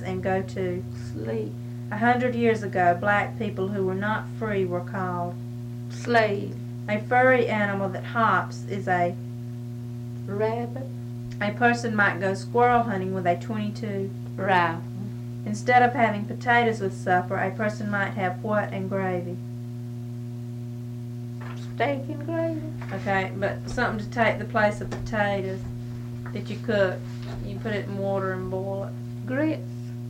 rise and go to sleep. 100 years ago, black people who were not free were called slave. A furry animal that hops is a rabbit. A person might go squirrel hunting with a .22 rifle. Instead of having potatoes with supper, a person might have what and gravy? Steak and gravy. Okay, but something to take the place of potatoes that you cook. You put it in water and boil it. Grits.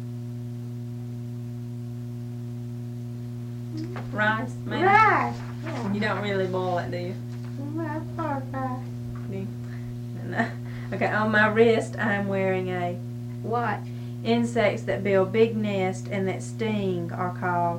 Rice, maybe? Rice. You don't really boil it, do you? Rice. Do you? No. Okay, on my wrist I'm wearing a watch. Insects that build big nests and that sting are called?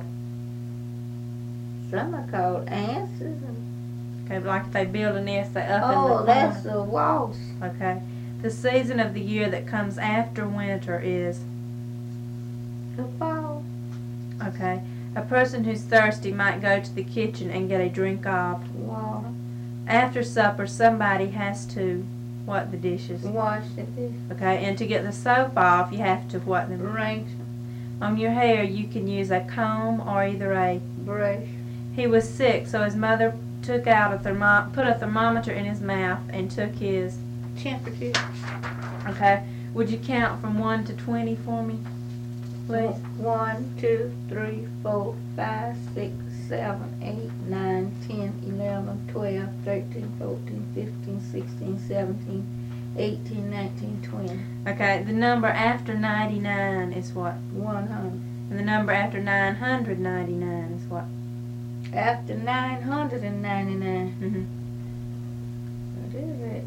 Some are called ants. Okay, but like if they build a nest, they up in the corner. Oh, that's a wasp. Okay. The season of the year that comes after winter is? The fall. Okay. A person who's thirsty might go to the kitchen and get a drink of? Water. After supper, somebody has to what the dishes? Wash the dishes. Okay, and to get the soap off, you have to what them? Rinse them. On your hair, you can use a comb or either a brush. He was sick, so his mother took out put a thermometer in his mouth and took his temperature. Okay. Would you count from 1 to 20 for me, please? 1, 2, 3, 4, 5, 6, 7, 8, 9, 10, 11, 12, 13, 14, 15, 16, 17, 18, 19, 20. Okay, the number after 99 is what? 100. And the number after 999 is what? After 999. Mm-hmm. What is it?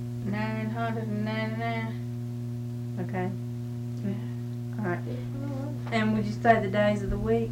999. Okay. Alright. And would you say the days of the week?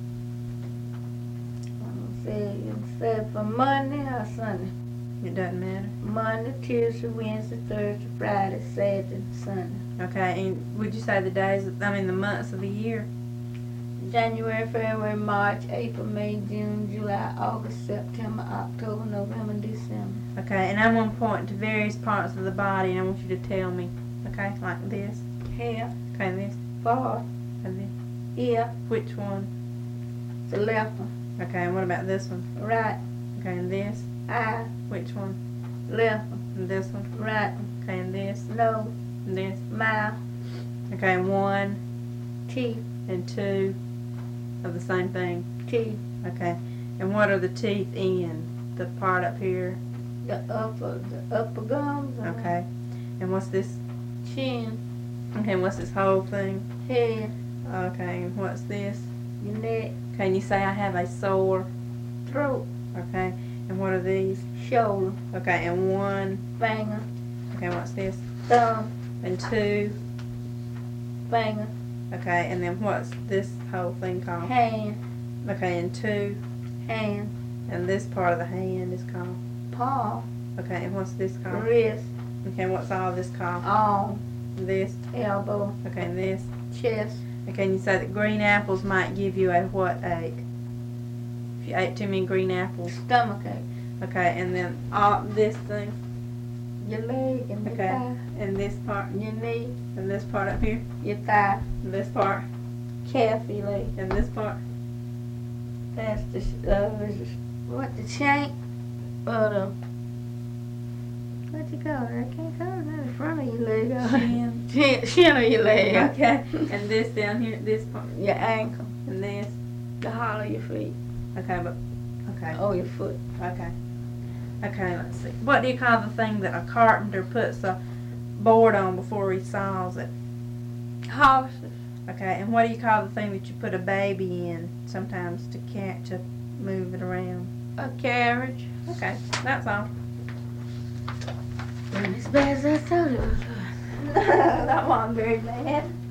You said for Monday or Sunday? It doesn't matter. Monday, Tuesday, Wednesday, Thursday, Friday, Saturday, Sunday. Okay, and would you say the the months of the year? January, February, March, April, May, June, July, August, September, October, November, December. Okay, and I'm going to point to various parts of the body and I want you to tell me. Okay, like this. Hair. Okay, and this. Forehead. And this. Ear. Which one? The left one. Okay, and what about this one? Right. Okay, and this? Eye. Which one? Left one. And this one? Right one. Okay, and this? Nose. And this? Mouth. Okay, and 1. Teeth. And 2 of the same thing? Teeth. Okay, and what are the teeth in? The part up here? The upper gums. Okay, and what's this? Chin. Okay, and what's this whole thing? Head. Okay, and what's this? Your neck. Okay, and you say I have a sore throat. Okay, and what are these? Shoulder. Okay, and 1 finger. Okay, what's this? Thumb. And 2 finger. Okay, and then what's this whole thing called? Hand. Okay, and 2 hand. And this part of the hand is called? Paw. Okay, and what's this called? Wrist. Okay, and what's all this called? Arm. And this? Elbow. Okay, and this? Chest. Okay, and you say that green apples might give you a what ache? If you ate too many green apples? Stomach ache. Okay, and then all this thing? Your leg and your thigh. And this part? Your knee. And this part up here? Your thigh. And this part? Calf leg. And this part? That's the what, the shank? What you call it? I can't call it. That's the front of your leg. Shin of your leg. Okay. And this down here, this part? Your ankle. And this? The hollow of your feet. Okay, but, okay. Oh, your foot. Okay. Okay, let's see. What do you call the thing that a carpenter puts a board on before he saws it? Horses. Okay, and what do you call the thing that you put a baby in sometimes to move it around? A carriage. Okay, that's all. As bad as I thought it was. That wasn't very bad.